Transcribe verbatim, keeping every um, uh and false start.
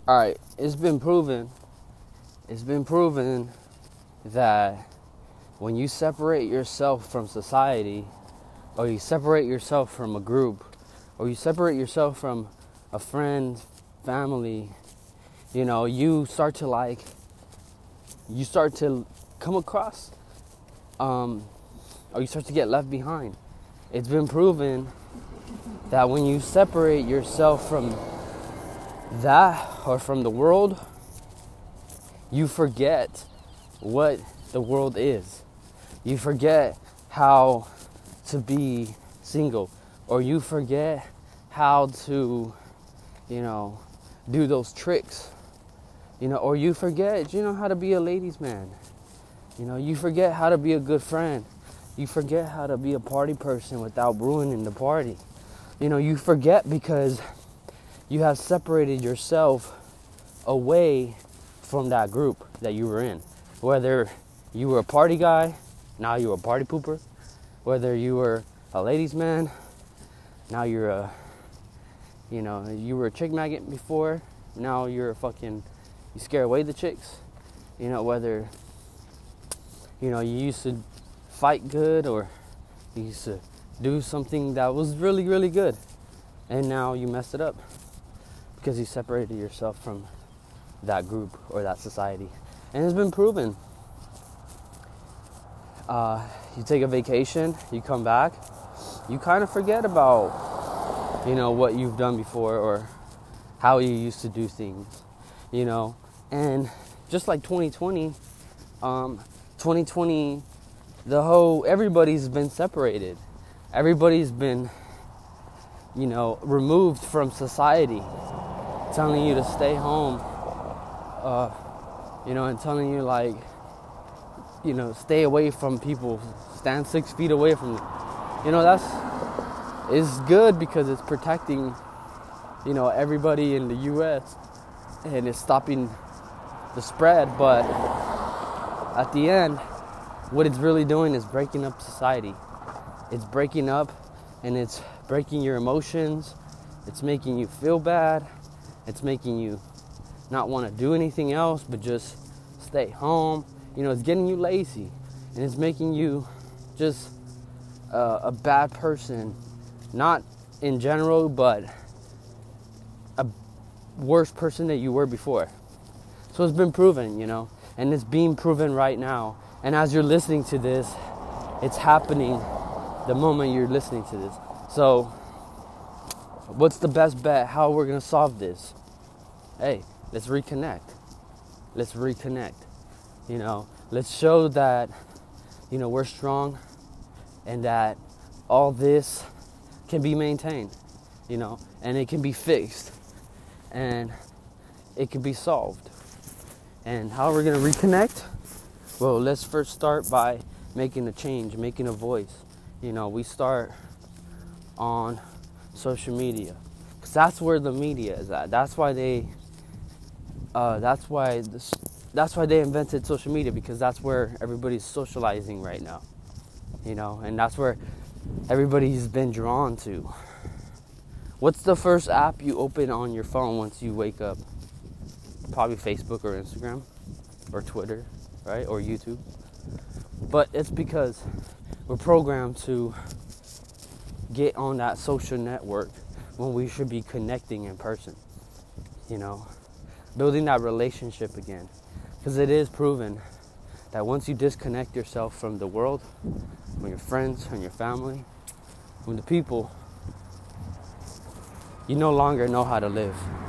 All right, it's been proven. It's been proven that when you separate yourself from society, or you separate yourself from a group, or you separate yourself from a friend, family, you know, you start to like, you start to come across, um, or you start to get left behind. It's been proven that when you separate yourself from that or from the world, you forget what the world is. You forget how to be single, or you forget how to, you know, do those tricks, you know, or you forget, you know, how to be a ladies' man. You know, you forget how to be a good friend. You forget how to be a party person without ruining the party. You know, you forget because you have separated yourself away from that group that you were in. Whether you were a party guy, now you're a party pooper. Whether you were a ladies' man, now you're a, you know, you were a chick magnet before, now you're a fucking, you scare away the chicks. You know, whether, you know, you used to fight good, or you used to do something that was really, really good, and now you messed it up because you separated yourself from that group or that society. And it's been proven. Uh, you take a vacation, you come back, you kind of forget about, you know, what you've done before or how you used to do things, you know. And just like twenty twenty, um, twenty twenty, the whole, everybody's been separated. Everybody's been, you know, removed from society, telling you to stay home, uh, you know, and telling you, like, you know, stay away from people, stand six feet away from them. You know, that's, it's good because it's protecting, you know, everybody in the U S and it's stopping the spread. But at the end, what it's really doing is breaking up society. It's breaking up, and it's breaking your emotions. It's making you feel bad. It's making you not want to do anything else but just stay home. You know, it's getting you lazy, and it's making you just uh, a bad person. Not in general, but a worse person that you were before. So it's been proven, you know, and it's being proven right now. And as you're listening to this, it's happening the moment you're listening to this. So what's the best bet? How we're going to solve this? Hey, let's reconnect. Let's reconnect. You know, let's show that, you know, we're strong and that all this can be maintained, you know, and it can be fixed and it can be solved. And how we're going to reconnect? Well, let's first start by making a change, making a voice. You know, we start on social media, because that's where the media is at. That's why they, uh, that's why this, that's why they invented social media, because that's where everybody's socializing right now. You know, and that's where everybody's been drawn to. What's the first app you open on your phone once you wake up? Probably Facebook or Instagram or Twitter, right? Or YouTube. But it's because we're programmed to get on that social network when we should be connecting in person, you know, building that relationship again. Because it is proven that once you disconnect yourself from the world, from your friends, from your family, from the people, you no longer know how to live.